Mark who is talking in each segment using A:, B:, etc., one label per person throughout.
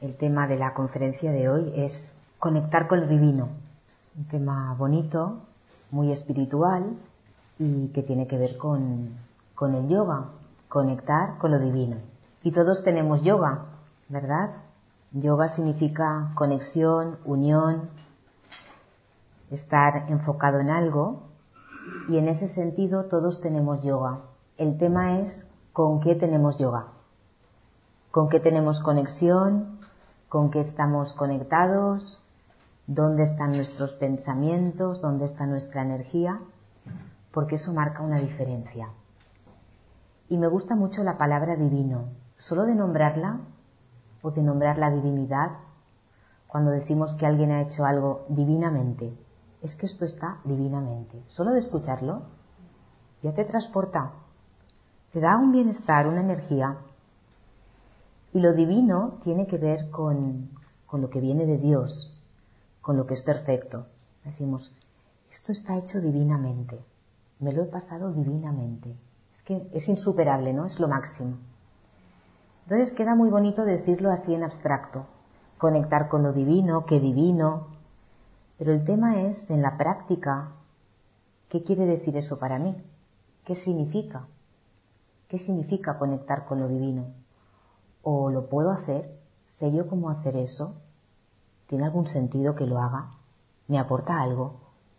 A: El tema de la conferencia de hoy es conectar con lo divino. Un tema bonito, muy espiritual y que tiene que ver con el yoga, conectar con lo divino. Y todos tenemos yoga, ¿verdad? Yoga significa conexión, unión, estar enfocado en algo, y en ese sentido todos tenemos yoga. El tema es con qué tenemos yoga, con qué tenemos conexión, con qué estamos conectados, dónde están nuestros pensamientos, dónde está nuestra energía, porque eso marca una diferencia. Y me gusta mucho la palabra divino, solo de nombrarla o de nombrar la divinidad, cuando decimos que alguien ha hecho algo divinamente, es que esto está divinamente. Solo de escucharlo ya te transporta, te da un bienestar, una energía. Y lo divino tiene que ver con lo que viene de Dios, con lo que es perfecto. Decimos, esto está hecho divinamente, me lo he pasado divinamente. Es que es insuperable, ¿no? Es lo máximo. Entonces queda muy bonito decirlo así en abstracto, conectar con lo divino, qué divino. Pero el tema es, en la práctica, ¿qué quiere decir eso para mí? ¿Qué significa? ¿Qué significa conectar con lo divino? ¿O lo puedo hacer? ¿Sé yo cómo hacer eso? ¿Tiene algún sentido que lo haga? ¿Me aporta algo?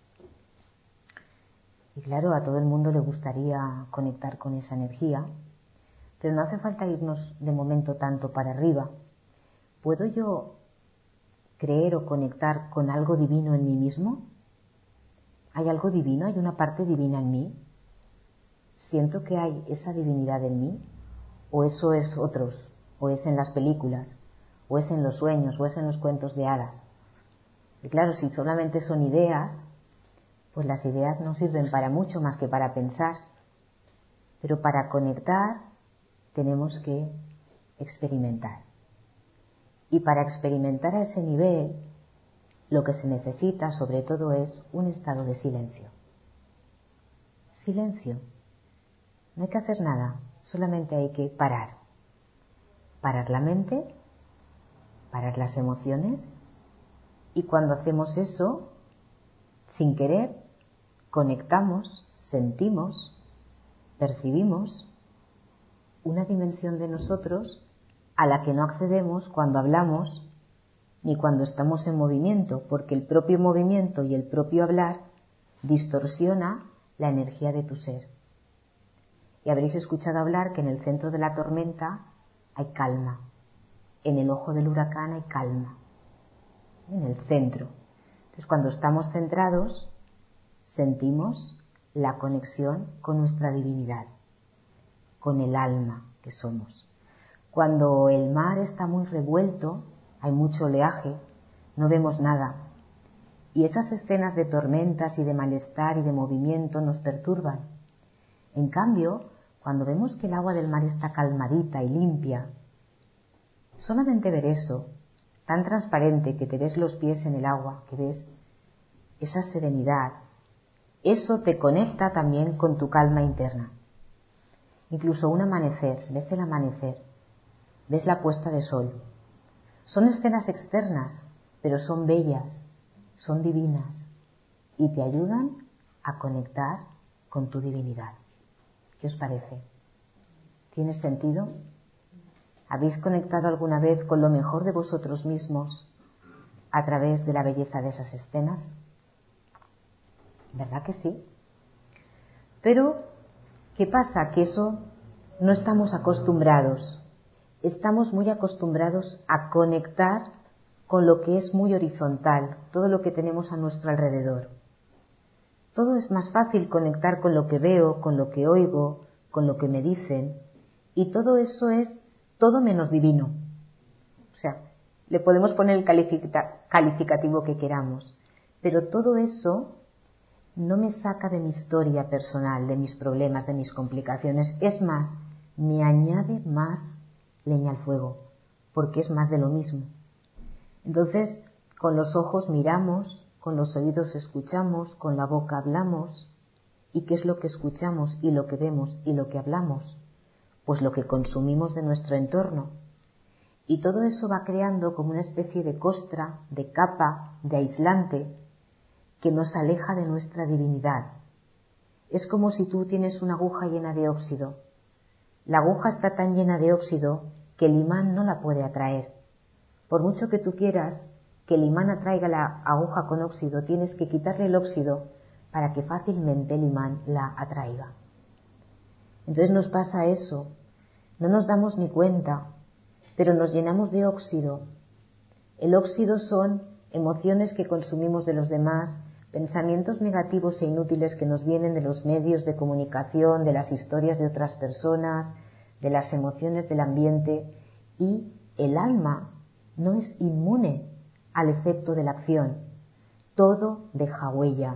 A: Y claro, a todo el mundo le gustaría conectar con esa energía, pero no hace falta irnos de momento tanto para arriba. ¿Puedo yo creer o conectar con algo divino en mí mismo? ¿Hay algo divino? ¿Hay una parte divina en mí? ¿Siento que hay esa divinidad en mí? ¿O eso es otros? ¿O es en las películas? ¿O es en los sueños? ¿O es en los cuentos de hadas? Y claro, si solamente son ideas, pues las ideas no sirven para mucho más que para pensar. Pero para conectar tenemos que experimentar. Y para experimentar a ese nivel, lo que se necesita sobre todo es un estado de silencio. Silencio. No hay que hacer nada, solamente hay que parar. Parar la mente, parar las emociones, y cuando hacemos eso, sin querer, conectamos, sentimos, percibimos una dimensión de nosotros a la que no accedemos cuando hablamos ni cuando estamos en movimiento, porque el propio movimiento y el propio hablar distorsiona la energía de tu ser. Y habréis escuchado hablar que en el centro de la tormenta hay calma, en el ojo del huracán hay calma, en el centro. Entonces, cuando estamos centrados, sentimos la conexión con nuestra divinidad, con el alma que somos. Cuando el mar está muy revuelto, hay mucho oleaje, no vemos nada. Y esas escenas de tormentas y de malestar y de movimiento nos perturban. En cambio, cuando vemos que el agua del mar está calmadita y limpia, solamente ver eso, tan transparente que te ves los pies en el agua, que ves esa serenidad, eso te conecta también con tu calma interna. Incluso un amanecer, ves el amanecer, ves la puesta de sol. Son escenas externas, pero son bellas, son divinas y te ayudan a conectar con tu divinidad. ¿Qué os parece? ¿Tiene sentido? ¿Habéis conectado alguna vez con lo mejor de vosotros mismos a través de la belleza de esas escenas? ¿Verdad que sí? Pero, ¿qué pasa? Que eso no estamos acostumbrados. Estamos muy acostumbrados a conectar con lo que es muy horizontal, todo lo que tenemos a nuestro alrededor. Todo es más fácil conectar con lo que veo, con lo que oigo, con lo que me dicen, y todo eso es todo menos divino. O sea, le podemos poner el calificativo que queramos, pero todo eso no me saca de mi historia personal, de mis problemas, de mis complicaciones. Es más, me añade más leña al fuego, porque es más de lo mismo. Entonces, con los ojos miramos, con los oídos escuchamos, con la boca hablamos. ¿Y qué es lo que escuchamos y lo que vemos y lo que hablamos? Pues lo que consumimos de nuestro entorno. Y todo eso va creando como una especie de costra, de capa, de aislante, que nos aleja de nuestra divinidad. Es como si tú tienes una aguja llena de óxido. La aguja está tan llena de óxido que el imán no la puede atraer. Por mucho que tú quieras que el imán atraiga la aguja con óxido, tienes que quitarle el óxido para que fácilmente el imán la atraiga. Entonces nos pasa eso, no nos damos ni cuenta, pero nos llenamos de óxido. El óxido son emociones que consumimos de los demás, pensamientos negativos e inútiles que nos vienen de los medios de comunicación, de las historias de otras personas, de las emociones del ambiente, y el alma no es inmune al efecto de la acción. Todo deja huella,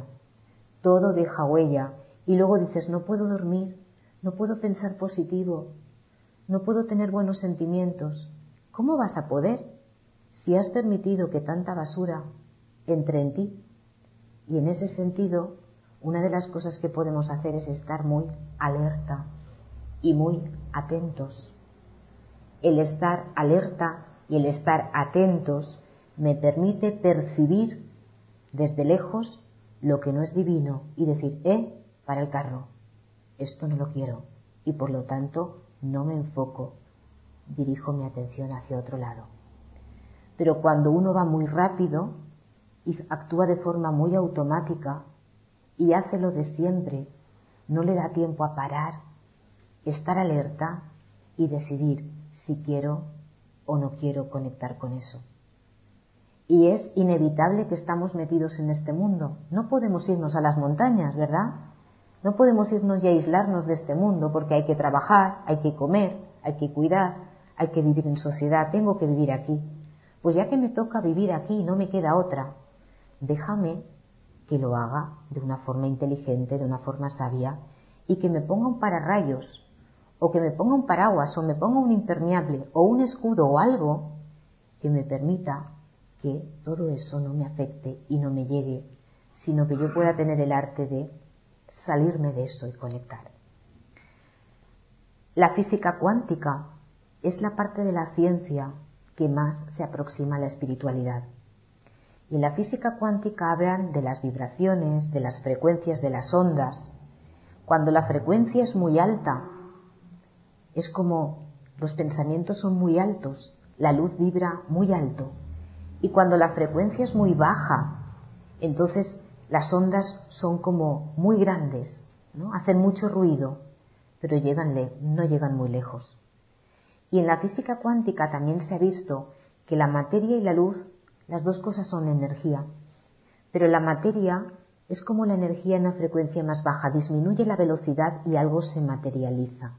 A: y luego dices, no puedo dormir, no puedo pensar positivo, no puedo tener buenos sentimientos. ¿Cómo vas a poder si has permitido que tanta basura entre en ti? Y en ese sentido, una de las cosas que podemos hacer es estar muy alerta y muy atentos. El estar alerta y el estar atentos me permite percibir desde lejos lo que no es divino y decir, para el carro, esto no lo quiero, y por lo tanto no me enfoco, dirijo mi atención hacia otro lado. Pero cuando uno va muy rápido y actúa de forma muy automática y hace lo de siempre, no le da tiempo a parar, estar alerta y decidir si quiero o no quiero conectar con eso. Y es inevitable que estamos metidos en este mundo. No podemos irnos a las montañas, ¿verdad? No podemos irnos y aislarnos de este mundo porque hay que trabajar, hay que comer, hay que cuidar, hay que vivir en sociedad, tengo que vivir aquí. Pues ya que me toca vivir aquí y no me queda otra, déjame que lo haga de una forma inteligente, de una forma sabia, y que me ponga un pararrayos, o que me ponga un paraguas, o me ponga un impermeable, o un escudo, o algo que me permita que todo eso no me afecte y no me llegue, sino que yo pueda tener el arte de salirme de eso y conectar. La física cuántica es la parte de la ciencia que más se aproxima a la espiritualidad. Y en la física cuántica hablan de las vibraciones, de las frecuencias, de las ondas. Cuando la frecuencia es muy alta, es como los pensamientos son muy altos, la luz vibra muy alto. Y cuando la frecuencia es muy baja, entonces las ondas son como muy grandes, ¿no? Hacen mucho ruido, pero no llegan muy lejos. Y en la física cuántica también se ha visto que la materia y la luz, las dos cosas son energía, pero la materia es como la energía en una frecuencia más baja, disminuye la velocidad y algo se materializa,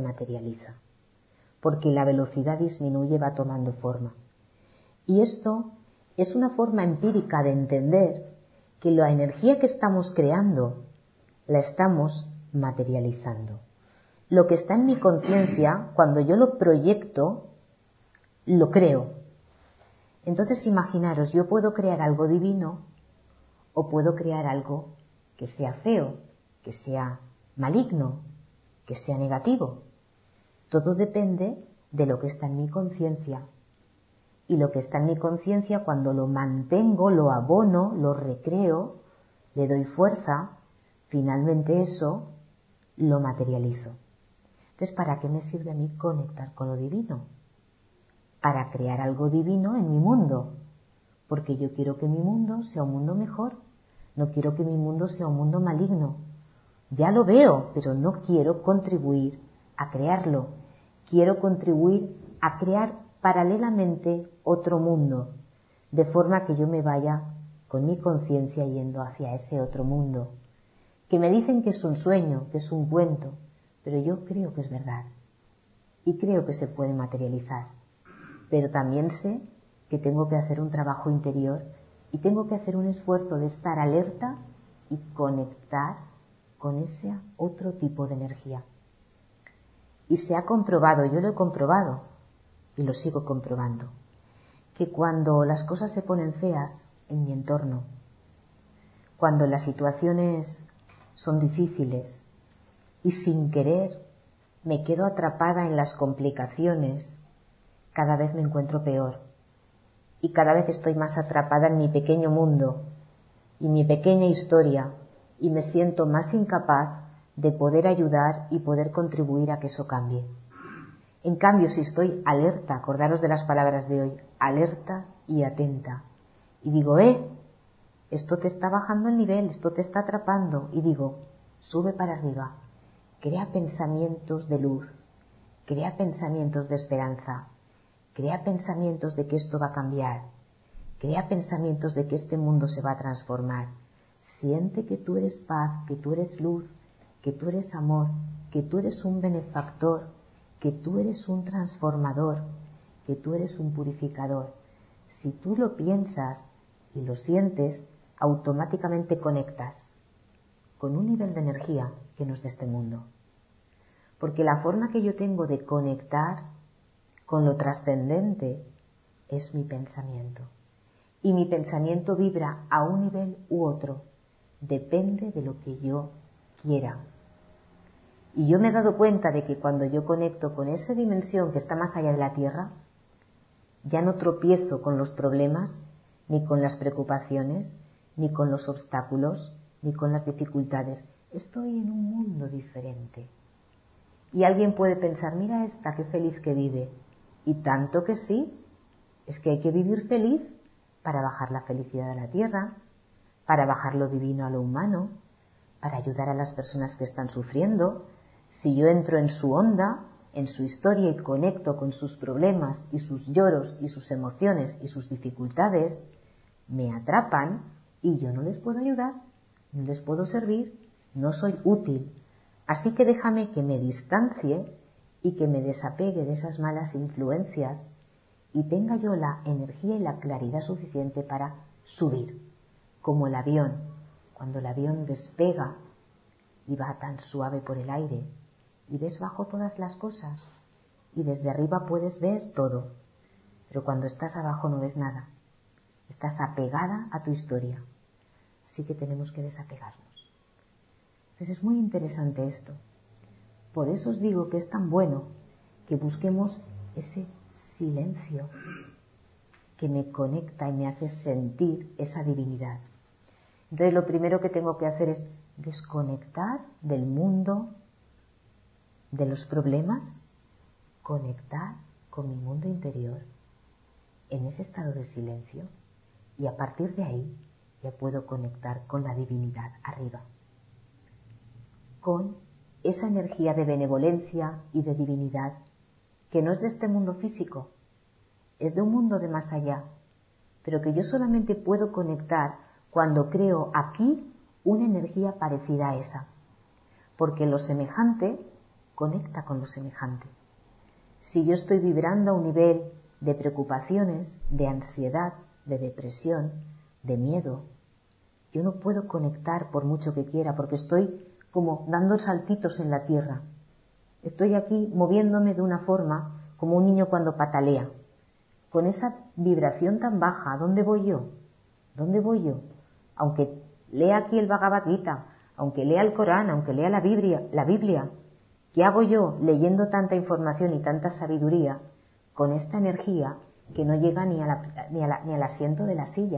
A: porque la velocidad disminuye, va tomando forma. Y esto es una forma empírica de entender que la energía que estamos creando la estamos materializando. Lo que está en mi conciencia, cuando yo lo proyecto, lo creo. Entonces imaginaros, yo puedo crear algo divino o puedo crear algo que sea feo, que sea maligno, que sea negativo. Todo depende de lo que está en mi conciencia. Y lo que está en mi conciencia, cuando lo mantengo, lo abono, lo recreo, le doy fuerza, finalmente eso lo materializo. Entonces, ¿para qué me sirve a mí conectar con lo divino? Para crear algo divino en mi mundo, porque yo quiero que mi mundo sea un mundo mejor, no quiero que mi mundo sea un mundo maligno. Ya lo veo, pero no quiero contribuir a crearlo, quiero contribuir a crear paralelamente otro mundo, de forma que yo me vaya con mi conciencia yendo hacia ese otro mundo, que me dicen que es un sueño, que es un cuento, pero yo creo que es verdad y creo que se puede materializar, pero también sé que tengo que hacer un trabajo interior y tengo que hacer un esfuerzo de estar alerta y conectar con ese otro tipo de energía. Y se ha comprobado, yo lo he comprobado, y lo sigo comprobando, que cuando las cosas se ponen feas en mi entorno, cuando las situaciones son difíciles y sin querer me quedo atrapada en las complicaciones, cada vez me encuentro peor. Y cada vez estoy más atrapada en mi pequeño mundo y mi pequeña historia, y me siento más incapaz de poder ayudar y poder contribuir a que eso cambie. En cambio, si estoy alerta, acordaros de las palabras de hoy, alerta y atenta, y digo, esto te está bajando el nivel, esto te está atrapando, y digo, sube para arriba, crea pensamientos de luz, crea pensamientos de esperanza, crea pensamientos de que esto va a cambiar, crea pensamientos de que este mundo se va a transformar. Siente que tú eres paz, que tú eres luz, que tú eres amor, que tú eres un benefactor, que tú eres un transformador, que tú eres un purificador. Si tú lo piensas y lo sientes, automáticamente conectas con un nivel de energía que no es de este mundo. Porque la forma que yo tengo de conectar con lo trascendente es mi pensamiento. Y mi pensamiento vibra a un nivel u otro. Depende de lo que yo quiera. Y yo me he dado cuenta de que cuando yo conecto con esa dimensión que está más allá de la Tierra, ya no tropiezo con los problemas, ni con las preocupaciones, ni con los obstáculos, ni con las dificultades. Estoy en un mundo diferente. Y alguien puede pensar, mira esta, qué feliz que vive. Y tanto que sí, es que hay que vivir feliz para bajar la felicidad a la Tierra, para bajar lo divino a lo humano, para ayudar a las personas que están sufriendo. Si yo entro en su onda, en su historia y conecto con sus problemas y sus lloros y sus emociones y sus dificultades, me atrapan y yo no les puedo ayudar, no les puedo servir, no soy útil. Así que déjame que me distancie y que me desapegue de esas malas influencias y tenga yo la energía y la claridad suficiente para subir, como el avión. Cuando el avión despega y va tan suave por el aire y ves bajo todas las cosas y desde arriba puedes ver todo, pero cuando estás abajo no ves nada, estás apegada a tu historia, así que tenemos que desapegarnos. Entonces es muy interesante esto, por eso os digo que es tan bueno que busquemos ese silencio que me conecta y me hace sentir esa divinidad. Entonces lo primero que tengo que hacer es desconectar del mundo, de los problemas, conectar con mi mundo interior en ese estado de silencio, y a partir de ahí ya puedo conectar con la divinidad arriba, con esa energía de benevolencia y de divinidad que no es de este mundo físico, es de un mundo de más allá, pero que yo solamente puedo conectar cuando creo aquí una energía parecida a esa, porque lo semejante conecta con lo semejante. Si yo estoy vibrando a un nivel de preocupaciones, de ansiedad, de depresión, de miedo, yo no puedo conectar por mucho que quiera, porque estoy como dando saltitos en la tierra. Estoy aquí moviéndome de una forma como un niño cuando patalea. Con esa vibración tan baja, ¿dónde voy yo? ¿Dónde voy yo? Aunque lea aquí el Bhagavad Gita, aunque lea el Corán, aunque lea la Biblia, ¿qué hago yo leyendo tanta información y tanta sabiduría con esta energía que no llega ni al asiento de la silla?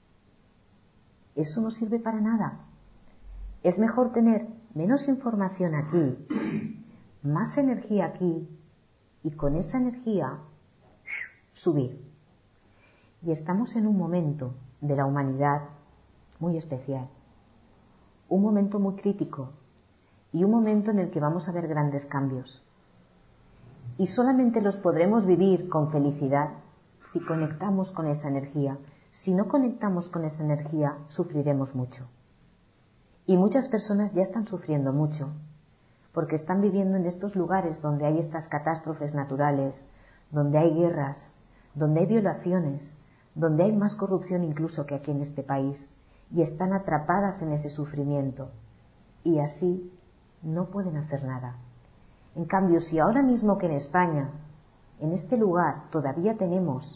A: Eso no sirve para nada. Es mejor tener menos información aquí, más energía aquí, y con esa energía subir. Y estamos en un momento de la humanidad muy especial, un momento muy crítico y un momento en el que vamos a ver grandes cambios. Y solamente los podremos vivir con felicidad si conectamos con esa energía. Si no conectamos con esa energía, sufriremos mucho. Y muchas personas ya están sufriendo mucho, porque están viviendo en estos lugares donde hay estas catástrofes naturales, donde hay guerras, donde hay violaciones, donde hay más corrupción incluso que aquí en este país, y están atrapadas en ese sufrimiento, y así no pueden hacer nada. En cambio, si ahora mismo que en España, en este lugar, todavía tenemos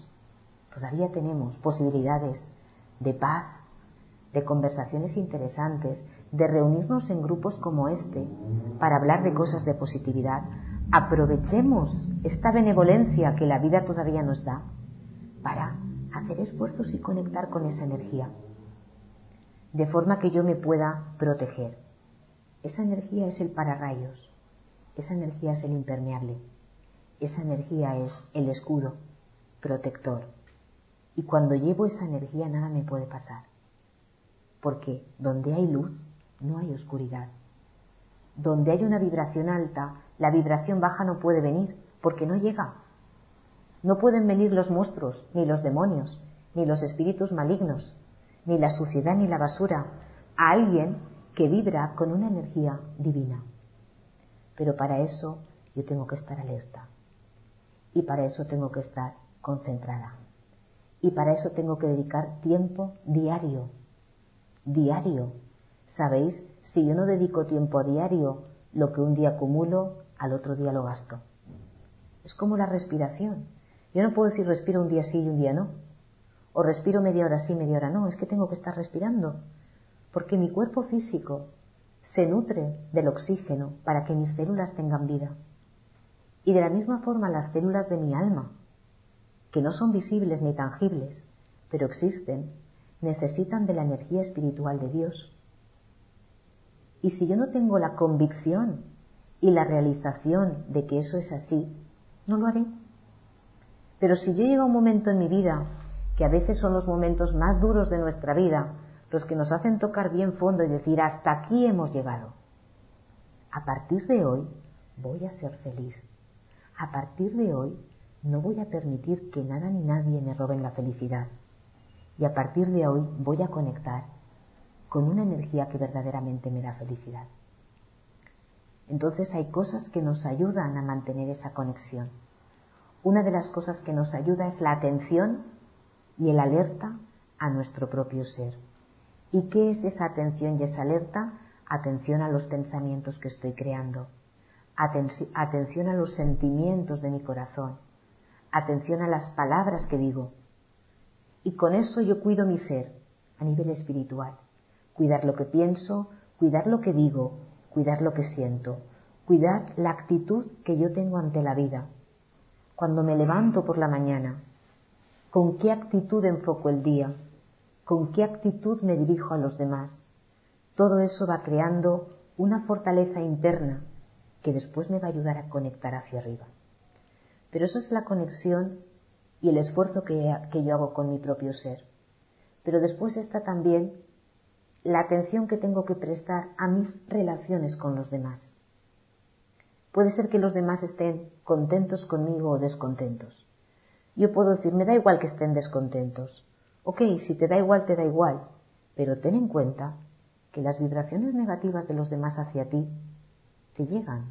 A: posibilidades de paz, de conversaciones interesantes, de reunirnos en grupos como este para hablar de cosas de positividad, aprovechemos esta benevolencia que la vida todavía nos da para hacer esfuerzos y conectar con esa energía, de forma que yo me pueda proteger. Esa energía es el pararrayos, esa energía es el impermeable, esa energía es el escudo protector. Y cuando llevo esa energía nada me puede pasar, porque donde hay luz no hay oscuridad. Donde hay una vibración alta, la vibración baja no puede venir, porque no llega. No pueden venir los monstruos, ni los demonios, ni los espíritus malignos, ni la suciedad ni la basura, a alguien que vibra con una energía divina. Pero para eso yo tengo que estar alerta. Y para eso tengo que estar concentrada. Y para eso tengo que dedicar tiempo diario. Diario. ¿Sabéis? Si yo no dedico tiempo a diario, lo que un día acumulo, al otro día lo gasto. Es como la respiración. Yo no puedo decir respiro un día sí y un día no. O respiro media hora sí, media hora no. Es que tengo que estar respirando. Porque mi cuerpo físico se nutre del oxígeno para que mis células tengan vida. Y de la misma forma las células de mi alma, que no son visibles ni tangibles, pero existen, necesitan de la energía espiritual de Dios. Y si yo no tengo la convicción y la realización de que eso es así, no lo haré. Pero si yo llego a un momento en mi vida, que a veces son los momentos más duros de nuestra vida, los que nos hacen tocar bien fondo y decir, hasta aquí hemos llegado. A partir de hoy voy a ser feliz. A partir de hoy no voy a permitir que nada ni nadie me roben la felicidad. Y a partir de hoy voy a conectar con una energía que verdaderamente me da felicidad. Entonces hay cosas que nos ayudan a mantener esa conexión. Una de las cosas que nos ayuda es la atención y el alerta a nuestro propio ser. ¿Y qué es esa atención y esa alerta? Atención a los pensamientos que estoy creando, atención a los sentimientos de mi corazón, atención a las palabras que digo. Y con eso yo cuido mi ser a nivel espiritual. Cuidar lo que pienso, cuidar lo que digo, cuidar lo que siento, cuidar la actitud que yo tengo ante la vida. Cuando me levanto por la mañana, ¿con qué actitud enfoco el día? ¿Con qué actitud me dirijo a los demás? Todo eso va creando una fortaleza interna que después me va a ayudar a conectar hacia arriba. Pero eso es la conexión y el esfuerzo que yo hago con mi propio ser. Pero después está también la atención que tengo que prestar a mis relaciones con los demás. Puede ser que los demás estén contentos conmigo o descontentos. Yo puedo decir, me da igual que estén descontentos. Ok, si te da igual, te da igual. Pero ten en cuenta que las vibraciones negativas de los demás hacia ti te llegan.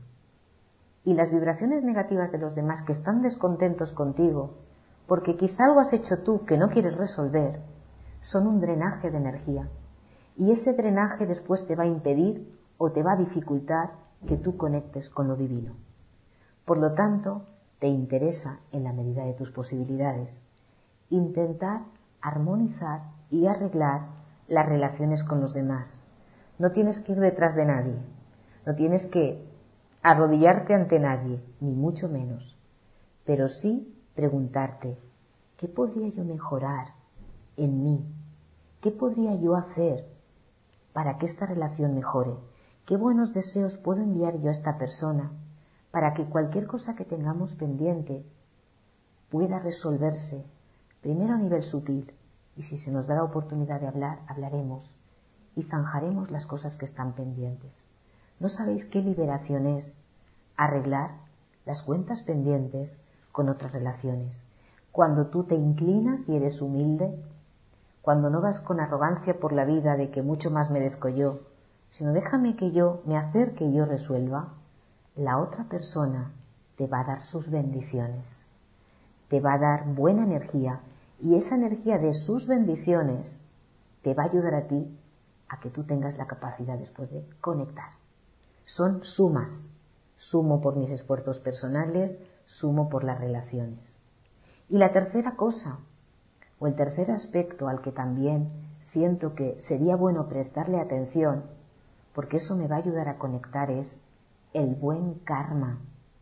A: Y las vibraciones negativas de los demás que están descontentos contigo, porque quizá algo has hecho tú que no quieres resolver, son un drenaje de energía. Y ese drenaje después te va a impedir o te va a dificultar que tú conectes con lo divino. Por lo tanto, te interesa, en la medida de tus posibilidades, intentar armonizar y arreglar las relaciones con los demás. No tienes que ir detrás de nadie, no tienes que arrodillarte ante nadie, ni mucho menos, pero sí preguntarte, ¿qué podría yo mejorar en mí? ¿Qué podría yo hacer para que esta relación mejore? ¿Qué buenos deseos puedo enviar yo a esta persona para que cualquier cosa que tengamos pendiente pueda resolverse, primero a nivel sutil, y si se nos da la oportunidad de hablar, hablaremos y zanjaremos las cosas que están pendientes? ¿No sabéis qué liberación es arreglar las cuentas pendientes con otras relaciones? Cuando tú te inclinas y eres humilde, cuando no vas con arrogancia por la vida de que mucho más merezco yo, sino déjame que yo me acerque y yo resuelva, la otra persona te va a dar sus bendiciones, te va a dar buena energía, y esa energía de sus bendiciones te va a ayudar a ti a que tú tengas la capacidad después de conectar. Son sumas, sumo por mis esfuerzos personales, sumo por las relaciones. Y la tercera cosa, o el tercer aspecto al que también siento que sería bueno prestarle atención, porque eso me va a ayudar a conectar, es el buen karma.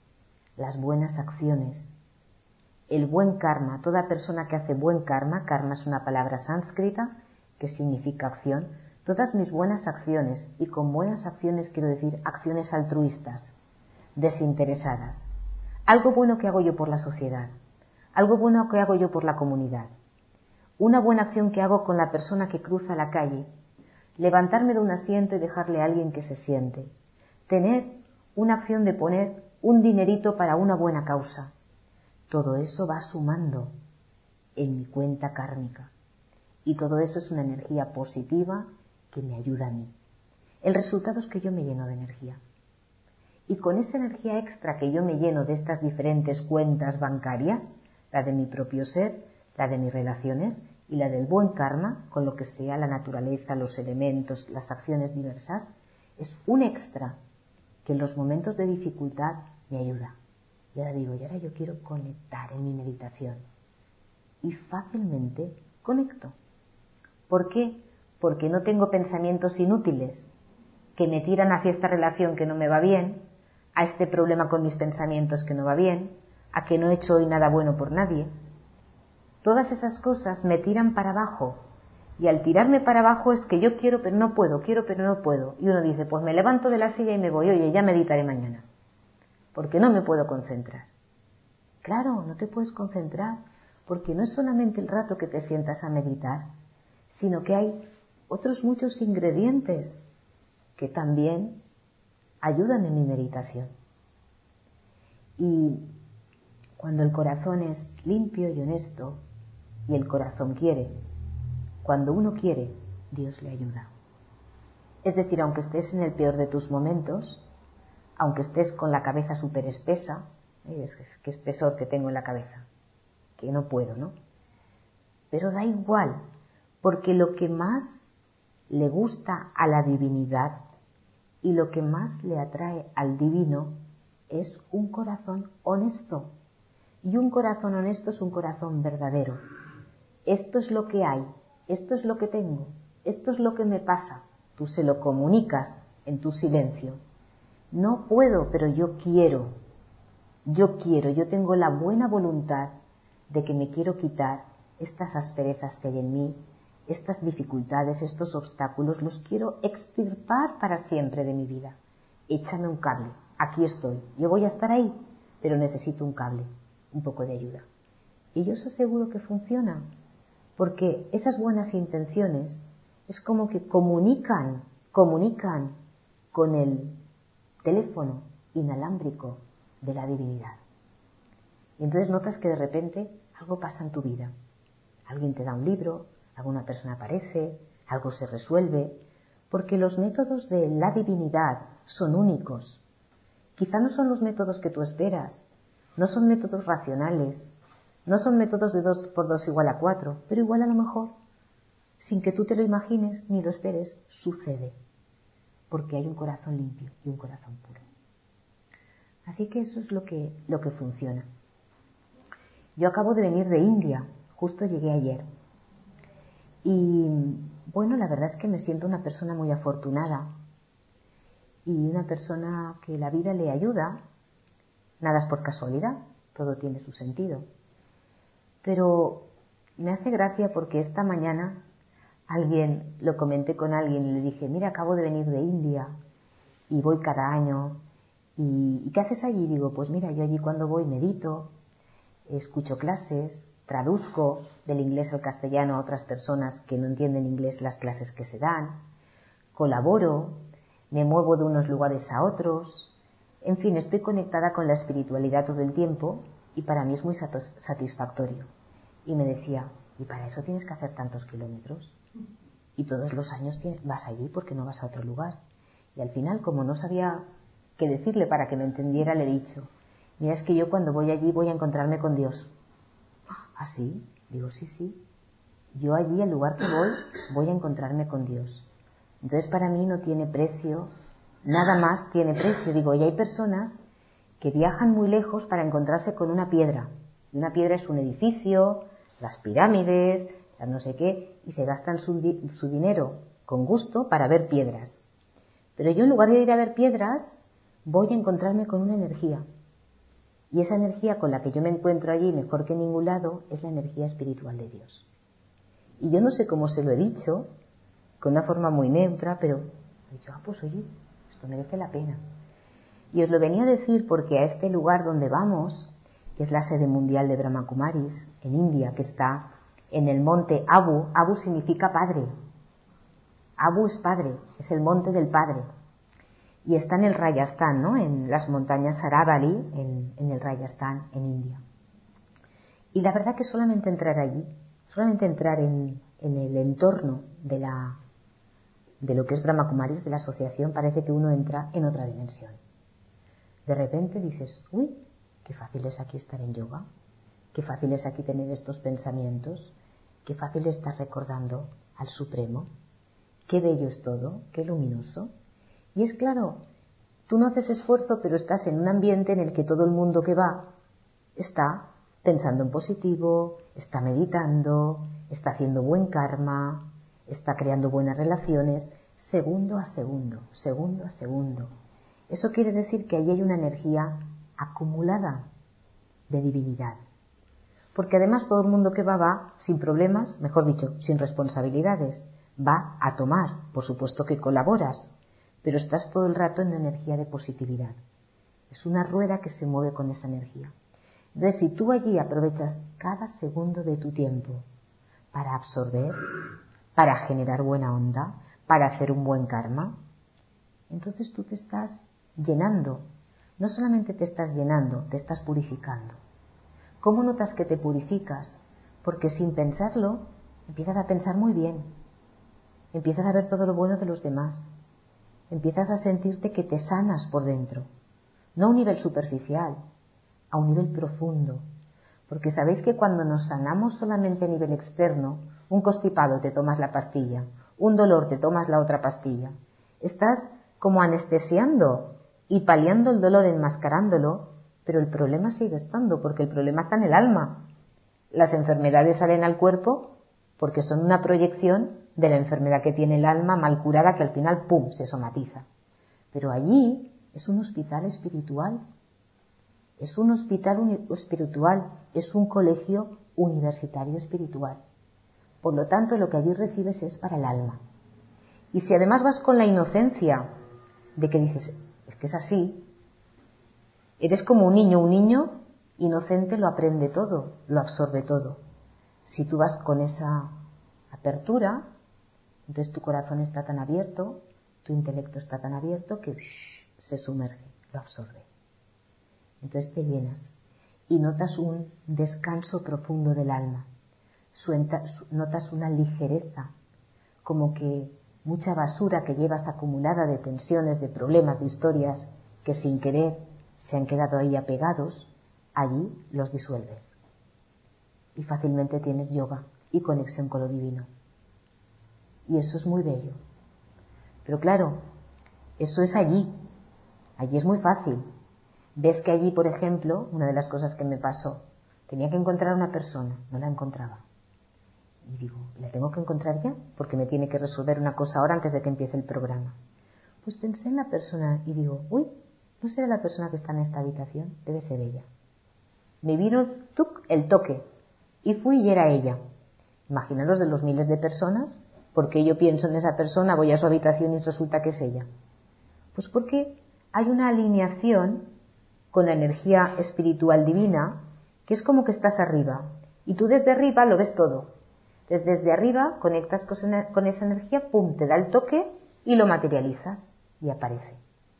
A: las buenas acciones, el buen karma. Toda persona que hace buen karma, karma es una palabra sánscrita que significa acción, todas mis buenas acciones, y con buenas acciones quiero decir acciones altruistas, desinteresadas, algo bueno que hago yo por la sociedad, algo bueno que hago yo por la comunidad, una buena acción que hago con la persona que cruza la calle, levantarme de un asiento y dejarle a alguien que se siente, tener una acción de poner un dinerito para una buena causa. Todo eso va sumando en mi cuenta kármica y todo eso es una energía positiva que me ayuda a mí. El resultado es que yo me lleno de energía. Y con esa energía extra que yo me lleno de estas diferentes cuentas bancarias, la de mi propio ser, la de mis relaciones y la del buen karma, con lo que sea la naturaleza, los elementos, las acciones diversas, es un extra que en los momentos de dificultad me ayuda. Y ahora digo, y ahora yo quiero conectar en mi meditación. Y fácilmente conecto. ¿Por qué? Porque no tengo pensamientos inútiles que me tiran hacia esta relación que no me va bien, a este problema con mis pensamientos que no va bien, a que no he hecho hoy nada bueno por nadie. Todas esas cosas me tiran para abajo. Y al tirarme para abajo es que yo quiero pero no puedo, quiero pero no puedo. Y uno dice, pues me levanto de la silla y me voy, oye, ya meditaré mañana. Porque no me puedo concentrar. Claro, no te puedes concentrar, porque no es solamente el rato que te sientas a meditar, sino que hay otros muchos ingredientes que también ayudan en mi meditación. Y cuando el corazón es limpio y honesto, y el corazón quiere, cuando uno quiere, Dios le ayuda. Es decir, aunque estés en el peor de tus momentos, aunque estés con la cabeza súper espesa, qué espesor que tengo en la cabeza, que no puedo, ¿no? Pero da igual, porque lo que más le gusta a la divinidad y lo que más le atrae al divino es un corazón honesto. Y un corazón honesto es un corazón verdadero. Esto es lo que hay, esto es lo que tengo, esto es lo que me pasa. Tú se lo comunicas en tu silencio. No puedo, pero yo quiero, yo tengo la buena voluntad de que me quiero quitar estas asperezas que hay en mí, estas dificultades, estos obstáculos, los quiero extirpar para siempre de mi vida. Échame un cable, aquí estoy, yo voy a estar ahí, pero necesito un cable, un poco de ayuda. Y yo os aseguro que funciona, porque esas buenas intenciones es como que comunican con el teléfono inalámbrico de la divinidad. Y entonces notas que de repente algo pasa en tu vida. Alguien te da un libro, alguna persona aparece, algo se resuelve, porque los métodos de la divinidad son únicos. Quizá no son los métodos que tú esperas, no son métodos racionales, no son métodos de 2 por 2 igual a 4, pero igual a lo mejor, sin que tú te lo imagines ni lo esperes, sucede. Porque hay un corazón limpio y un corazón puro. Así que eso es lo que funciona. Yo acabo de venir de India, justo llegué ayer. Y bueno, la verdad es que me siento una persona muy afortunada y una persona que la vida le ayuda. Nada es por casualidad, todo tiene su sentido. Pero me hace gracia porque esta mañana lo comenté con alguien y le dije, mira, acabo de venir de India y voy cada año. ¿Y qué haces allí? Digo, pues mira, yo allí cuando voy medito, escucho clases, traduzco del inglés al castellano a otras personas que no entienden inglés las clases que se dan, colaboro, me muevo de unos lugares a otros, en fin, estoy conectada con la espiritualidad todo el tiempo y para mí es muy satisfactorio. Y me decía, ¿y para eso tienes que hacer tantos kilómetros? Y todos los años vas allí porque no vas a otro lugar. Y al final, como no sabía qué decirle para que me entendiera, le he dicho, mira, es que yo cuando voy allí voy a encontrarme con Dios. ¿Ah, sí? Digo, sí. Yo allí, al lugar que voy a encontrarme con Dios. Entonces para mí no tiene precio, nada más tiene precio. Digo, y hay personas que viajan muy lejos para encontrarse con una piedra. Y una piedra es un edificio, las pirámides, las no sé qué, y se gastan su dinero con gusto para ver piedras. Pero yo en lugar de ir a ver piedras, voy a encontrarme con una energía. Y esa energía con la que yo me encuentro allí, mejor que en ningún lado, es la energía espiritual de Dios. Y yo no sé cómo se lo he dicho, con una forma muy neutra, pero he dicho, pues oye, esto merece la pena. Y os lo venía a decir porque a este lugar donde vamos, que es la sede mundial de Brahma Kumaris, en India, que está en el monte Abu. Abu significa padre. Abu es padre, es el monte del padre. Y está en el Rajasthan, ¿no? En las montañas Aravalli, en el Rajasthan, en India. Y la verdad que solamente entrar allí, solamente entrar en el entorno de lo que es Brahma Kumaris, de la asociación, parece que uno entra en otra dimensión. De repente dices, uy, qué fácil es aquí estar en yoga, qué fácil es aquí tener estos pensamientos, qué fácil estar recordando al Supremo, qué bello es todo, qué luminoso. Y es claro, tú no haces esfuerzo, pero estás en un ambiente en el que todo el mundo que va está pensando en positivo, está meditando, está haciendo buen karma, está creando buenas relaciones, segundo a segundo, segundo a segundo. Eso quiere decir que ahí hay una energía acumulada de divinidad. Porque además todo el mundo que va sin problemas, mejor dicho, sin responsabilidades. Va a tomar, por supuesto que colaboras, pero estás todo el rato en una energía de positividad. Es una rueda que se mueve con esa energía. Entonces, si tú allí aprovechas cada segundo de tu tiempo para absorber, para generar buena onda, para hacer un buen karma, entonces tú te estás llenando. No solamente te estás llenando, te estás purificando. ¿Cómo notas que te purificas? Porque sin pensarlo, empiezas a pensar muy bien. Empiezas a ver todo lo bueno de los demás. Empiezas a sentirte que te sanas por dentro. No a un nivel superficial, a un nivel profundo. Porque sabéis que cuando nos sanamos solamente a nivel externo, un constipado te tomas la pastilla, un dolor te tomas la otra pastilla. Estás como anestesiando y paliando el dolor, enmascarándolo, pero el problema sigue estando, porque el problema está en el alma. Las enfermedades salen al cuerpo porque son una proyección de la enfermedad que tiene el alma mal curada, que al final, ¡pum!, se somatiza. Pero allí es un hospital espiritual. Es un hospital espiritual, es un colegio universitario espiritual. Por lo tanto, lo que allí recibes es para el alma. Y si además vas con la inocencia de que dices, es que es así, eres como un niño inocente lo aprende todo, lo absorbe todo. Si tú vas con esa apertura, entonces tu corazón está tan abierto, tu intelecto está tan abierto que se sumerge, lo absorbe. Entonces te llenas y notas un descanso profundo del alma, notas una ligereza, como que mucha basura que llevas acumulada de tensiones, de problemas, de historias que sin querer se han quedado ahí apegados, allí los disuelves. Y fácilmente tienes yoga y conexión con lo divino. Y eso es muy bello. Pero claro, eso es allí. Allí es muy fácil. Ves que allí, por ejemplo, una de las cosas que me pasó, tenía que encontrar a una persona, no la encontraba. Y digo, ¿la tengo que encontrar ya? Porque me tiene que resolver una cosa ahora antes de que empiece el programa. Pues pensé en la persona y digo, uy, ¿no será la persona que está en esta habitación? Debe ser ella. Me vino el toque y fui y era ella. Imaginaros de los miles de personas, porque yo pienso en esa persona, voy a su habitación y resulta que es ella. Pues porque hay una alineación con la energía espiritual divina, que es como que estás arriba, y tú desde arriba lo ves todo. Desde arriba conectas con esa energía, pum, te da el toque y lo materializas y aparece.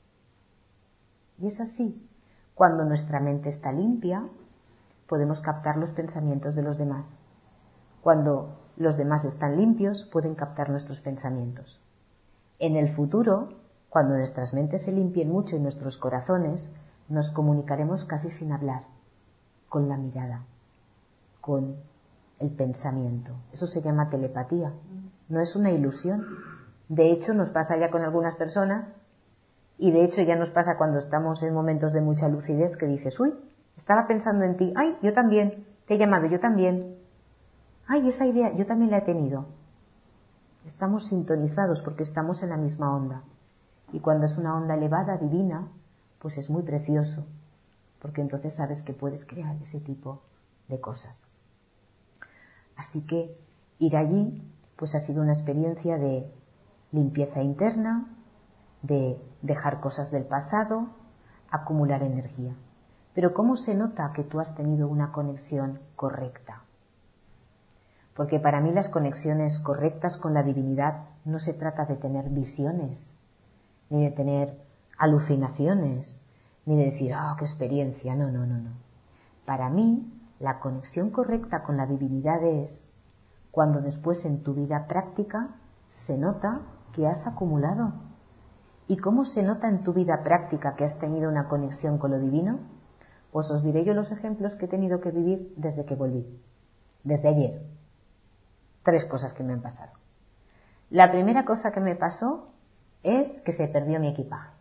A: Y es así. Cuando nuestra mente está limpia, podemos captar los pensamientos de los demás. Cuando los demás están limpios, pueden captar nuestros pensamientos. En el futuro, cuando nuestras mentes se limpien mucho y nuestros corazones, nos comunicaremos casi sin hablar, con la mirada, con el pensamiento. Eso se llama telepatía. No es una ilusión. De hecho, nos pasa ya con algunas personas, y de hecho ya nos pasa cuando estamos en momentos de mucha lucidez, que dices, uy, estaba pensando en ti, ay, yo también, te he llamado, yo también, ay, esa idea, yo también la he tenido. Estamos sintonizados porque estamos en la misma onda. Y cuando es una onda elevada, divina, pues es muy precioso. porque entonces sabes que puedes crear ese tipo de cosas. Así que ir allí pues ha sido una experiencia de limpieza interna, de dejar cosas del pasado, acumular energía. Pero ¿cómo se nota que tú has tenido una conexión correcta? Porque para mí las conexiones correctas con la divinidad no se trata de tener visiones, ni de tener alucinaciones, ni de decir, qué experiencia. No. Para mí, la conexión correcta con la divinidad es cuando después en tu vida práctica se nota que has acumulado. ¿Y cómo se nota en tu vida práctica que has tenido una conexión con lo divino? Pues os diré yo los ejemplos que he tenido que vivir desde que volví, desde ayer. 3 cosas que me han pasado. La primera cosa que me pasó es que se perdió mi equipaje.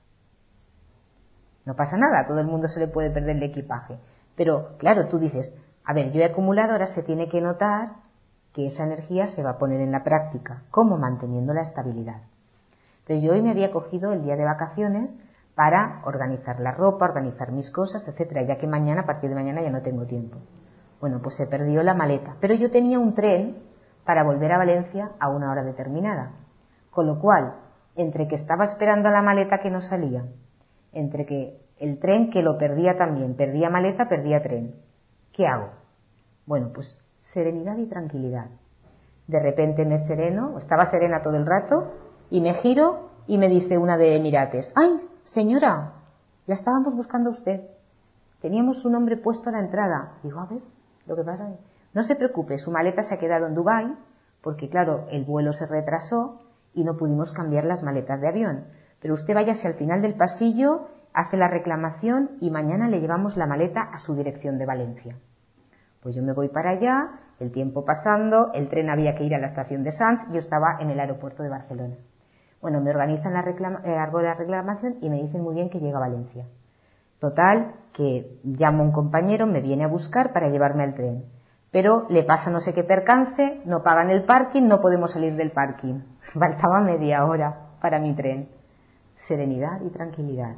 A: No pasa nada, a todo el mundo se le puede perder el equipaje. Pero claro, tú dices, a ver, yo he acumulado, ahora se tiene que notar que esa energía se va a poner en la práctica. ¿Cómo? Manteniendo la estabilidad. Entonces yo hoy me había cogido el día de vacaciones para organizar la ropa, organizar mis cosas, etcétera, ya que mañana, a partir de mañana ya no tengo tiempo. Bueno, pues se perdió la maleta, pero yo tenía un tren para volver a Valencia a una hora determinada. Con lo cual, entre que estaba esperando a la maleta que no salía, entre que el tren que lo perdía también, perdía maleta, perdía tren, ¿qué hago? Bueno, pues serenidad y tranquilidad. De repente me sereno, estaba serena todo el rato, y me giro y me dice una de Emirates, ¡ay, señora! Ya estábamos buscando a usted. Teníamos su nombre puesto a la entrada. Digo, ¿ves lo que pasa? No se preocupe, su maleta se ha quedado en Dubái, porque claro, el vuelo se retrasó y no pudimos cambiar las maletas de avión. Pero usted váyase al final del pasillo, hace la reclamación y mañana le llevamos la maleta a su dirección de Valencia. Pues yo me voy para allá, el tiempo pasando, el tren había que ir a la estación de Sants, yo estaba en el aeropuerto de Barcelona. Bueno, me organizan hago la reclamación y me dicen muy bien que llega a Valencia. Total, que llamo a un compañero, me viene a buscar para llevarme al tren. Pero le pasa no sé qué percance, no pagan el parking, no podemos salir del parking. Faltaba media hora para mi tren. Serenidad y tranquilidad.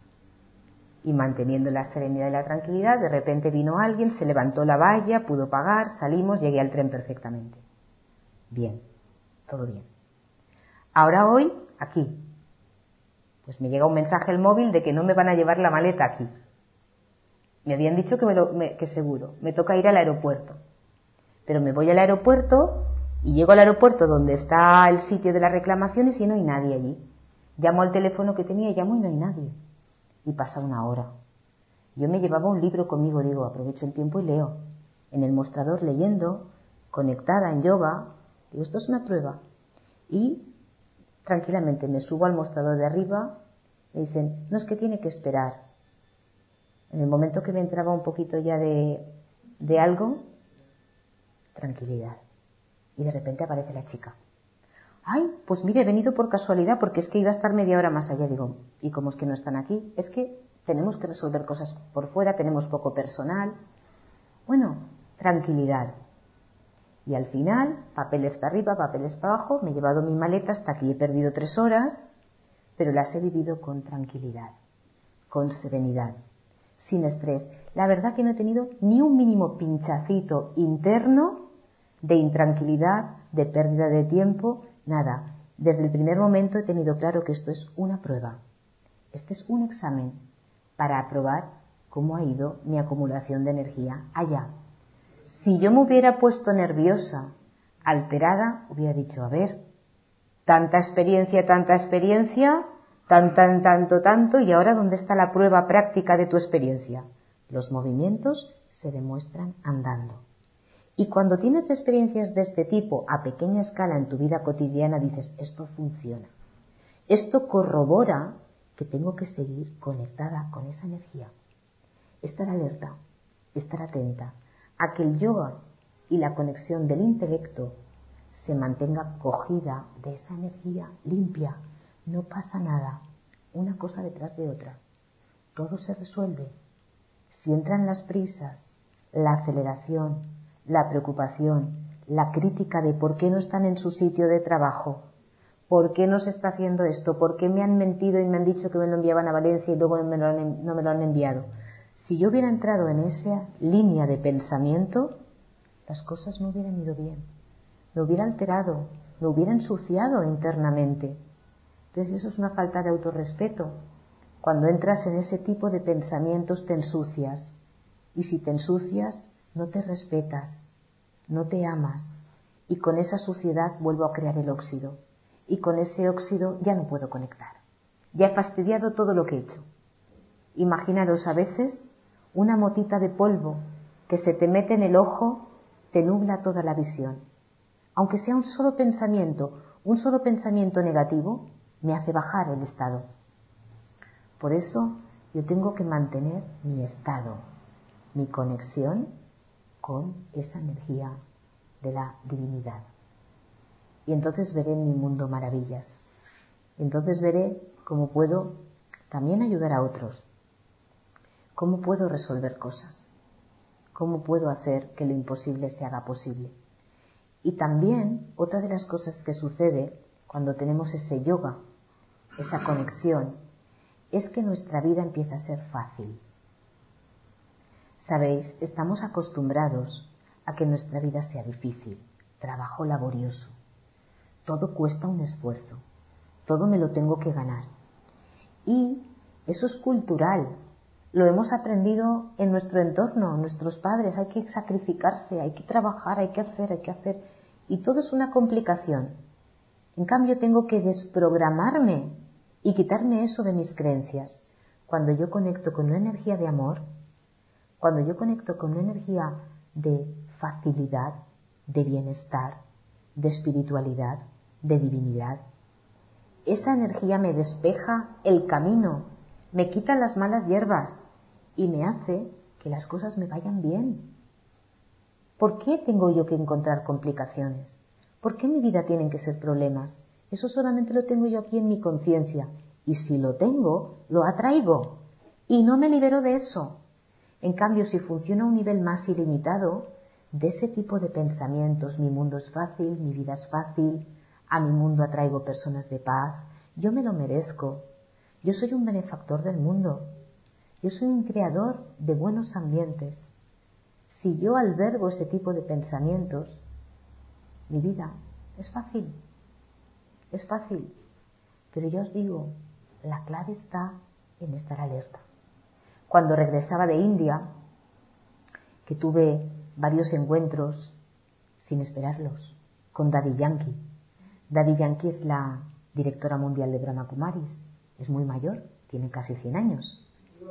A: Y manteniendo la serenidad y la tranquilidad, de repente vino alguien, se levantó la valla, pudo pagar, salimos, llegué al tren perfectamente. Bien, todo bien. Ahora hoy, aquí. Pues me llega un mensaje al móvil de que no me van a llevar la maleta aquí. Me habían dicho que seguro. Me toca ir al aeropuerto. Pero me voy al aeropuerto y llego al aeropuerto donde está el sitio de las reclamaciones y no hay nadie allí. Llamo al teléfono que tenía, llamo y no hay nadie. Y pasa una hora. Yo me llevaba un libro conmigo, digo, aprovecho el tiempo y leo. En el mostrador leyendo, conectada en yoga, digo, esto es una prueba. Y tranquilamente me subo al mostrador de arriba, me dicen, no, es que tiene que esperar. En el momento que me entraba un poquito ya de algo, tranquilidad. Y de repente aparece la chica. Ay, pues mire, he venido por casualidad porque es que iba a estar media hora más allá. Digo, ¿y cómo es que no están aquí? Es que tenemos que resolver cosas por fuera, tenemos poco personal. Bueno, tranquilidad. Y al final, papeles para arriba, papeles para abajo, me he llevado mi maleta hasta aquí. He perdido 3 horas, pero las he vivido con tranquilidad, con serenidad, sin estrés. La verdad que no he tenido ni un mínimo pinchacito interno de intranquilidad, de pérdida de tiempo, nada. Desde el primer momento he tenido claro que esto es una prueba. Este es un examen para aprobar cómo ha ido mi acumulación de energía allá. Si yo me hubiera puesto nerviosa, alterada, hubiera dicho, a ver, tanta experiencia, tanto, y ahora ¿dónde está la prueba práctica de tu experiencia? Los movimientos se demuestran andando. Y cuando tienes experiencias de este tipo a pequeña escala en tu vida cotidiana, dices, esto funciona. Esto corrobora que tengo que seguir conectada con esa energía. Estar alerta, estar atenta a que el yoga y la conexión del intelecto se mantenga cogida de esa energía limpia. No pasa nada, una cosa detrás de otra. Todo se resuelve. Si entran las prisas, la aceleración, la preocupación, la crítica de por qué no están en su sitio de trabajo, por qué no se está haciendo esto, por qué me han mentido y me han dicho que me lo enviaban a Valencia y luego no me lo han enviado. Si yo hubiera entrado en esa línea de pensamiento, las cosas no hubieran ido bien. Me hubiera alterado, me hubiera ensuciado internamente. Entonces eso es una falta de autorrespeto. Cuando entras en ese tipo de pensamientos te ensucias. Y si te ensucias, no te respetas, no te amas. Y con esa suciedad vuelvo a crear el óxido. Y con ese óxido ya no puedo conectar. Ya he fastidiado todo lo que he hecho. Imaginaros a veces una motita de polvo que se te mete en el ojo, te nubla toda la visión. Aunque sea un solo pensamiento negativo, me hace bajar el estado. Por eso yo tengo que mantener mi estado, mi conexión con esa energía de la divinidad. Y entonces veré en mi mundo maravillas. Entonces veré cómo puedo también ayudar a otros. Cómo puedo resolver cosas. Cómo puedo hacer que lo imposible se haga posible. Y también otra de las cosas que sucede cuando tenemos ese yoga, esa conexión, es que nuestra vida empieza a ser fácil. Sabéis, estamos acostumbrados a que nuestra vida sea difícil, trabajo laborioso. Todo cuesta un esfuerzo, todo me lo tengo que ganar. Y eso es cultural, lo hemos aprendido en nuestro entorno, nuestros padres, hay que sacrificarse, hay que trabajar, hay que hacer, y todo es una complicación. En cambio tengo que desprogramarme y quitarme eso de mis creencias. Cuando yo conecto con una energía de amor, cuando yo conecto con una energía de facilidad, de bienestar, de espiritualidad, de divinidad, esa energía me despeja el camino, me quita las malas hierbas y me hace que las cosas me vayan bien. ¿Por qué tengo yo que encontrar complicaciones? ¿Por qué mi vida tienen que ser problemas? Eso solamente lo tengo yo aquí en mi conciencia. Y si lo tengo, lo atraigo. Y no me libero de eso. En cambio, si funciona a un nivel más ilimitado, de ese tipo de pensamientos, mi mundo es fácil, mi vida es fácil, a mi mundo atraigo personas de paz, yo me lo merezco. Yo soy un benefactor del mundo. Yo soy un creador de buenos ambientes. Si yo albergo ese tipo de pensamientos, mi vida es fácil. Es fácil. Pero yo os digo, la clave está en estar alerta. Cuando regresaba de India, que tuve varios encuentros, sin esperarlos, con Daddy Yankee. Daddy Yankee es la directora mundial de Brahma Kumaris. Es muy mayor, tiene casi 100 años.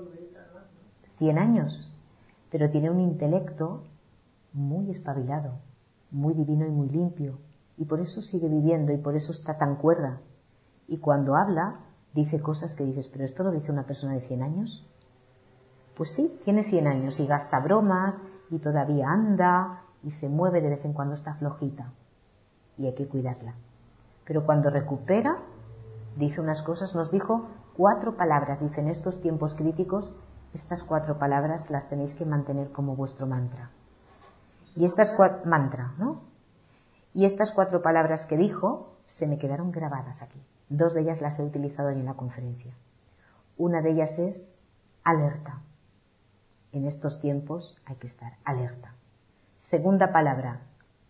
A: 100 años. Pero tiene un intelecto muy espabilado, muy divino y muy limpio. Y por eso sigue viviendo y por eso está tan cuerda. Y cuando habla, dice cosas que dices, ¿pero esto lo dice una persona de 100 años? Pues sí, tiene 100 años y gasta bromas y todavía anda y se mueve de vez en cuando, está flojita. Y hay que cuidarla. Pero cuando recupera, dice unas cosas, nos dijo 4 palabras, dice, en estos tiempos críticos, estas 4 palabras las tenéis que mantener como vuestro mantra. Y estas 4, mantra, ¿no? Y estas 4 palabras que dijo, se me quedaron grabadas aquí. 2 de ellas las he utilizado hoy en la conferencia. Una de ellas es alerta. En estos tiempos hay que estar alerta. Segunda palabra,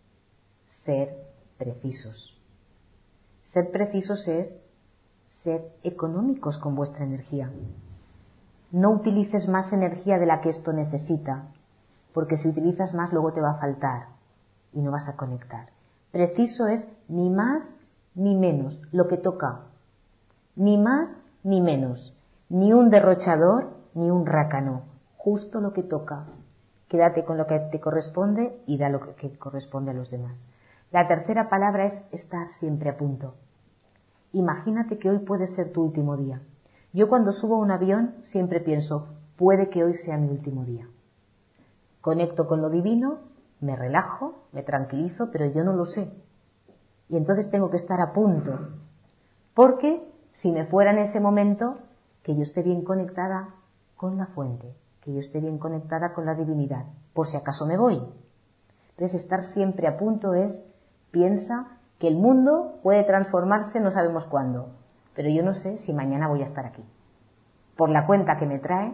A: ser precisos. Ser precisos es ser económicos con vuestra energía. No utilices más energía de la que esto necesita, porque si utilizas más luego te va a faltar y no vas a conectar. Preciso es ni más ni menos, lo que toca. Ni más ni menos, ni un derrochador ni un rácano, justo lo que toca. Quédate con lo que te corresponde y da lo que corresponde a los demás. La tercera palabra es estar siempre a punto. Imagínate que hoy puede ser tu último día. Yo cuando subo a un avión siempre pienso, puede que hoy sea mi último día. Conecto con lo divino, me relajo, me tranquilizo, pero yo no lo sé. Y entonces tengo que estar a punto. Porque si me fuera en ese momento, que yo esté bien conectada con la fuente, que yo esté bien conectada con la divinidad, por si acaso me voy. Entonces estar siempre a punto es, piensa que el mundo puede transformarse no sabemos cuándo, pero yo no sé si mañana voy a estar aquí. Por la cuenta que me trae,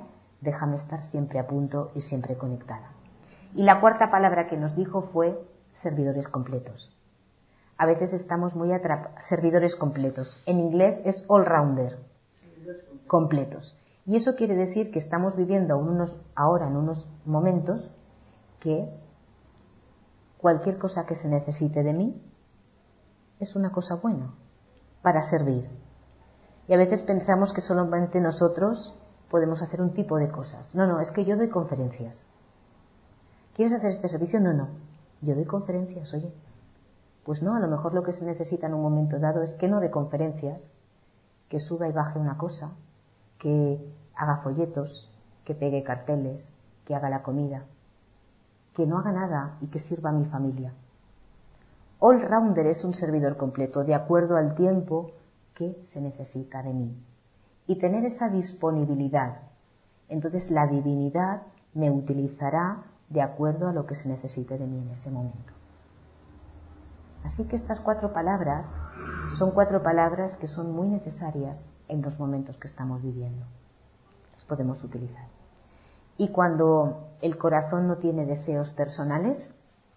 A: déjame estar siempre a punto y siempre conectada. Y la cuarta palabra que nos dijo fue servidores completos. A veces estamos muy servidores completos. En inglés es all-rounder, completos. Y eso quiere decir que estamos viviendo ahora en unos momentos que cualquier cosa que se necesite de mí es una cosa buena para servir. Y a veces pensamos que solamente nosotros podemos hacer un tipo de cosas. No, es que yo doy conferencias. ¿Quieres hacer este servicio? No, yo doy conferencias, oye. Pues no, a lo mejor lo que se necesita en un momento dado es que no dé conferencias, que suba y baje una cosa, que haga folletos, que pegue carteles, que haga la comida, que no haga nada y que sirva a mi familia. All-rounder es un servidor completo, de acuerdo al tiempo que se necesita de mí. Y tener esa disponibilidad. Entonces la divinidad me utilizará de acuerdo a lo que se necesite de mí en ese momento. Así que estas 4 palabras son 4 palabras que son muy necesarias en los momentos que estamos viviendo. Las podemos utilizar. Y cuando el corazón no tiene deseos personales,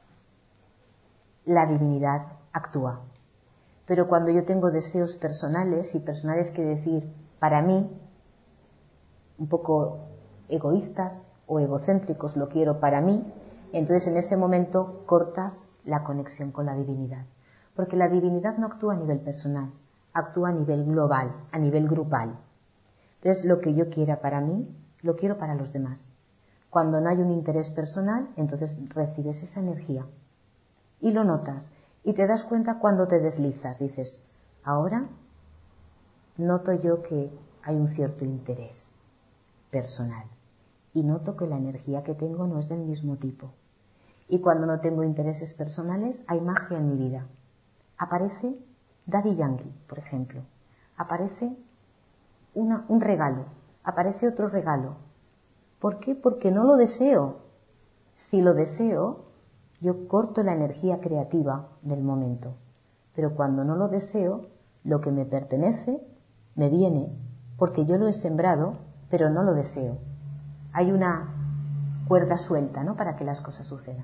A: la divinidad actúa. Pero cuando yo tengo deseos personales, y personales quiere decir para mí, un poco egoístas o egocéntricos, lo quiero para mí, entonces en ese momento cortas la conexión con la divinidad. Porque la divinidad no actúa a nivel personal, actúa a nivel global, a nivel grupal. Entonces lo que yo quiera para mí, lo quiero para los demás. Cuando no hay un interés personal, entonces recibes esa energía. Y lo notas. Y te das cuenta cuando te deslizas. Dices, ahora noto yo que hay un cierto interés personal. Y noto que la energía que tengo no es del mismo tipo. Y cuando no tengo intereses personales, hay magia en mi vida. Aparece Daddy Yankee, por ejemplo. Aparece un regalo. Aparece otro regalo. ¿Por qué? Porque no lo deseo. Si lo deseo, yo corto la energía creativa del momento. Pero cuando no lo deseo, lo que me pertenece me viene porque yo lo he sembrado, pero no lo deseo. Hay una cuerda suelta, ¿no?, para que las cosas sucedan.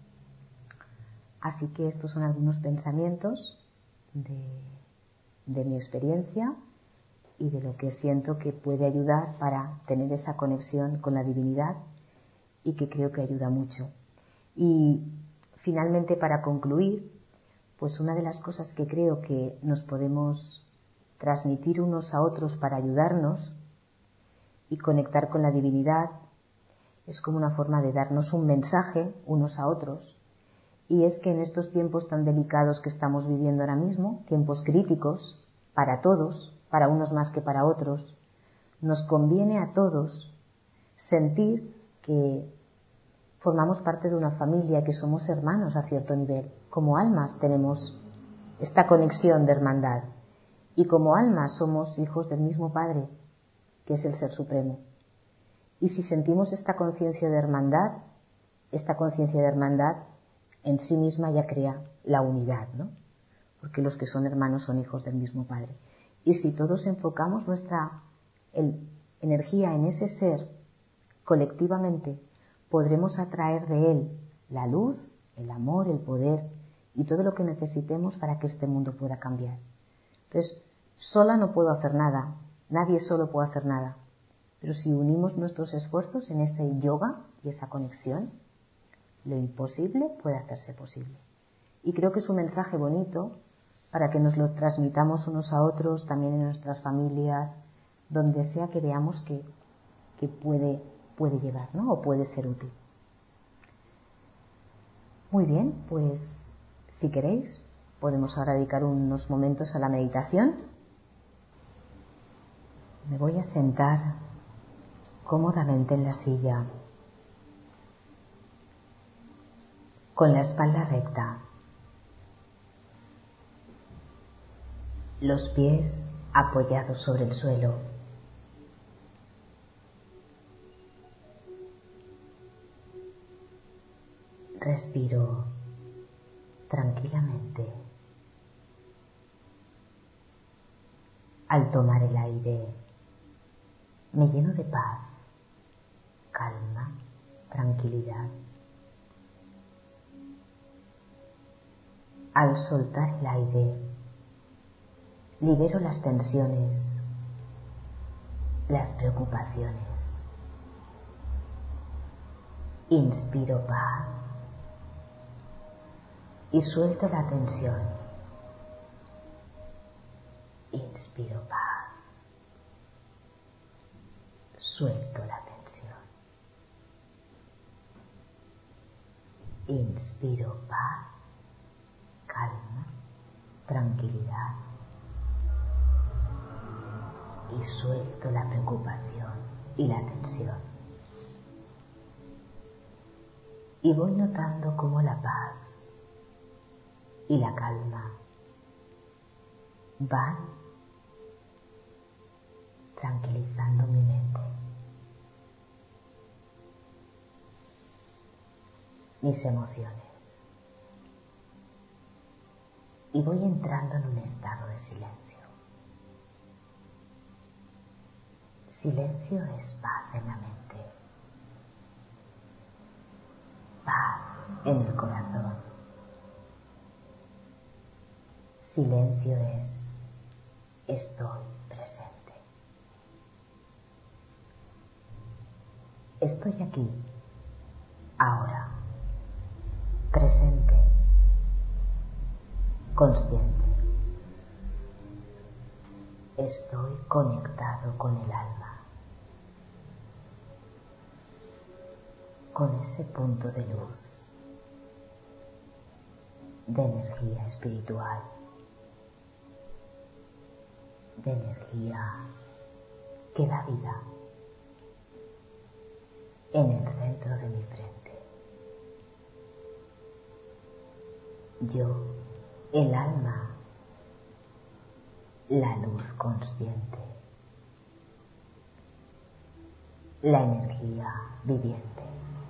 A: Así que estos son algunos pensamientos de mi experiencia y de lo que siento que puede ayudar para tener esa conexión con la divinidad y que creo que ayuda mucho. Y finalmente, para concluir, pues una de las cosas que creo que nos podemos transmitir unos a otros para ayudarnos y conectar con la divinidad es como una forma de darnos un mensaje unos a otros. Y es que en estos tiempos tan delicados que estamos viviendo ahora mismo, tiempos críticos para todos, para unos más que para otros, nos conviene a todos sentir que formamos parte de una familia, que somos hermanos a cierto nivel. Como almas tenemos esta conexión de hermandad. Y como almas somos hijos del mismo Padre, que es el Ser Supremo. Y si sentimos esta conciencia de hermandad en sí misma ya crea la unidad, ¿no? Porque los que son hermanos son hijos del mismo Padre. Y si todos enfocamos nuestra energía en ese ser colectivamente, podremos atraer de él la luz, el amor, el poder y todo lo que necesitemos para que este mundo pueda cambiar. Entonces, sola no puedo hacer nada, nadie solo puede hacer nada, pero si unimos nuestros esfuerzos en ese yoga y esa conexión, lo imposible puede hacerse posible. Y creo que es un mensaje bonito para que nos lo transmitamos unos a otros, también en nuestras familias, donde sea que veamos que puede llegar, ¿no?, o puede ser útil. Muy bien, pues si queréis, podemos ahora dedicar unos momentos a la meditación. Me voy a sentar cómodamente en la silla, con la espalda recta, los pies apoyados sobre el suelo. Respiro tranquilamente. Al tomar el aire, me lleno de paz calma, tranquilidad. Al soltar el aire, libero las tensiones, las preocupaciones. Inspiro paz y suelto la tensión. Inspiro paz, suelto la tensión. Inspiro paz, calma, tranquilidad y suelto la preocupación y la tensión. Y voy notando cómo la paz y la calma van tranquilizando mi mente, mis emociones, y voy entrando en un estado de silencio. Silencio es paz en la mente, paz en el corazón. Silencio es estoy presente. Estoy aquí, ahora, presente, consciente. Estoy conectado con el alma, con ese punto de luz, de energía espiritual, de energía que da vida en el centro de mi frente. Yo, el alma, la luz consciente, la energía viviente.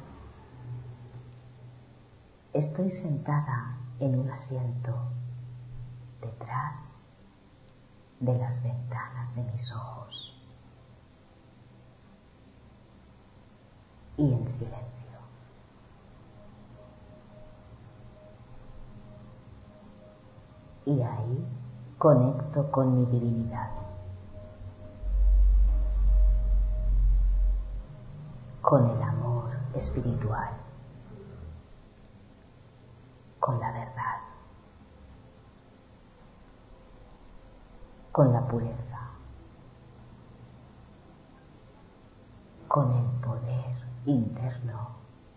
A: Estoy sentada en un asiento detrás de las ventanas de mis ojos y en silencio. Y ahí conecto con mi divinidad, con el amor espiritual, con la verdad, con la pureza, con el poder interno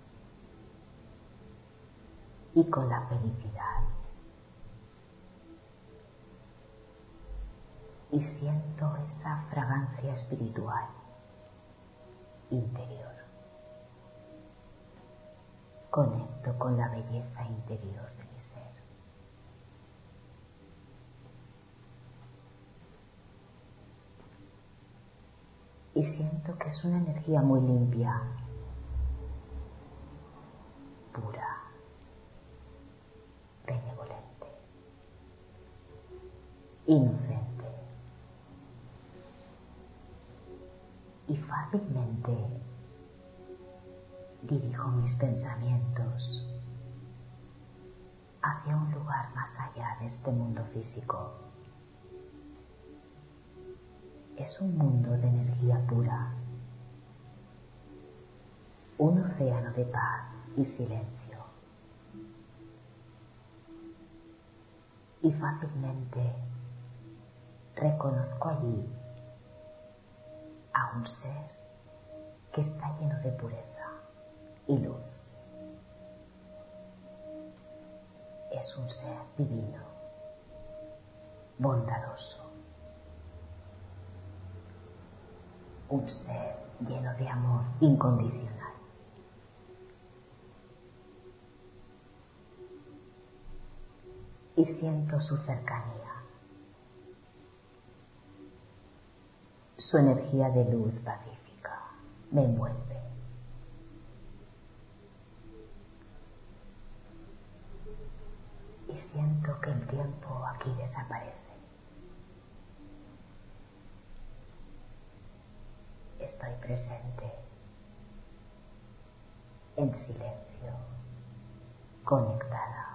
A: y con la felicidad. Y siento esa fragancia espiritual interior. Conecto con la belleza interior de mi ser. Y siento que es una energía muy limpia, pura, benevolente, inocente. Y fácilmente dirijo mis pensamientos hacia un lugar más allá de este mundo físico. Es un mundo de energía pura, un océano de paz y silencio. Y fácilmente reconozco allí a un ser que está lleno de pureza y luz. Es un ser divino, bondadoso, un ser lleno de amor incondicional. Y siento su cercanía, su energía de luz pacífica me envuelve. Y siento que el tiempo aquí desaparece. Estoy presente en silencio, conectada,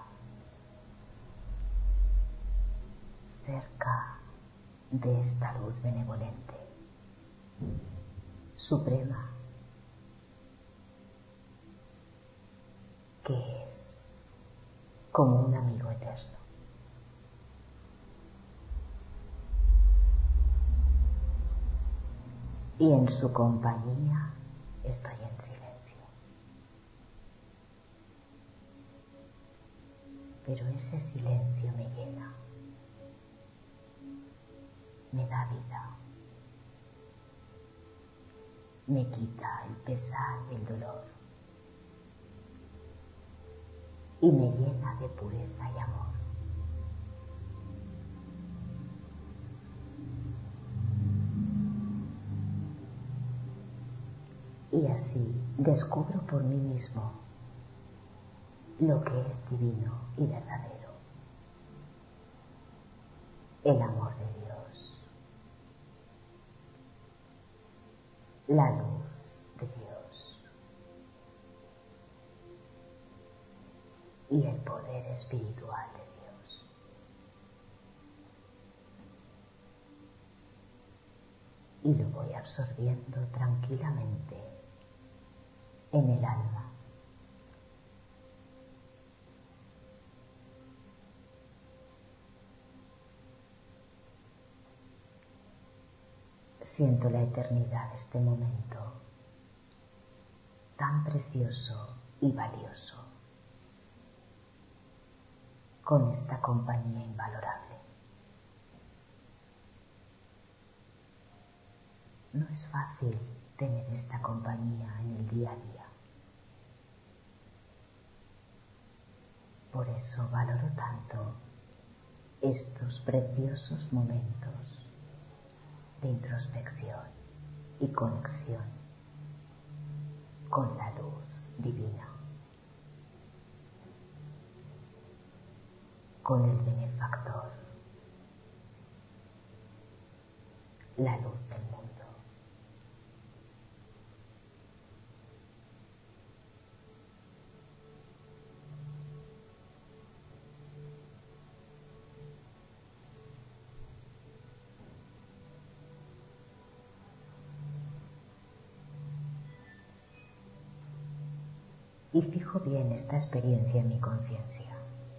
A: cerca de esta luz benevolente, suprema, que es como un amigo eterno. Y en su compañía estoy en silencio. Pero ese silencio me llena, me da vida, me quita el pesar y el dolor y me llena de pureza y amor. Y así descubro por mí mismo lo que es divino y verdadero, el amor de Dios, la luz de Dios y el poder espiritual de Dios. Y lo voy absorbiendo tranquilamente en el alma. Siento la eternidad de este momento, tan precioso y valioso, con esta compañía invalorable. No es fácil tener esta compañía en el día a día. Por eso valoro tanto estos preciosos momentos de introspección y conexión con la luz divina, con el benefactor, la luz del mundo. Y fijo bien esta experiencia en mi conciencia.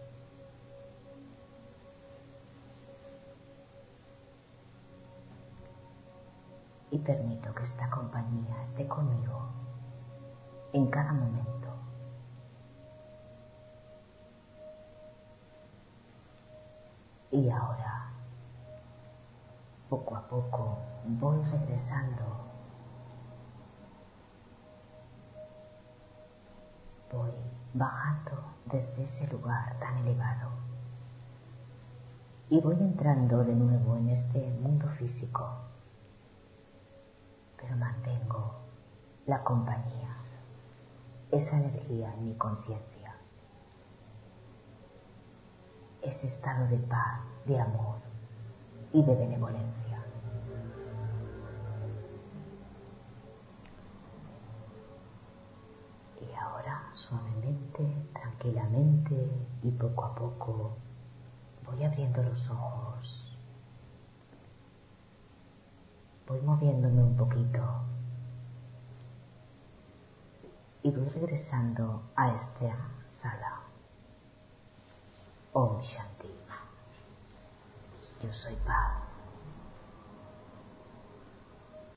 A: Y permito que esta compañía esté conmigo en cada momento. Y ahora, poco a poco, voy regresando. Voy bajando desde ese lugar tan elevado. Y voy entrando de nuevo en este mundo físico. Pero mantengo la compañía, esa energía en mi conciencia, ese estado de paz, de amor y de benevolencia. Y ahora, suavemente, tranquilamente y poco a poco, voy abriendo los ojos. Voy moviéndome un poquito y voy regresando a esta sala. Om Shanti. Yo soy paz.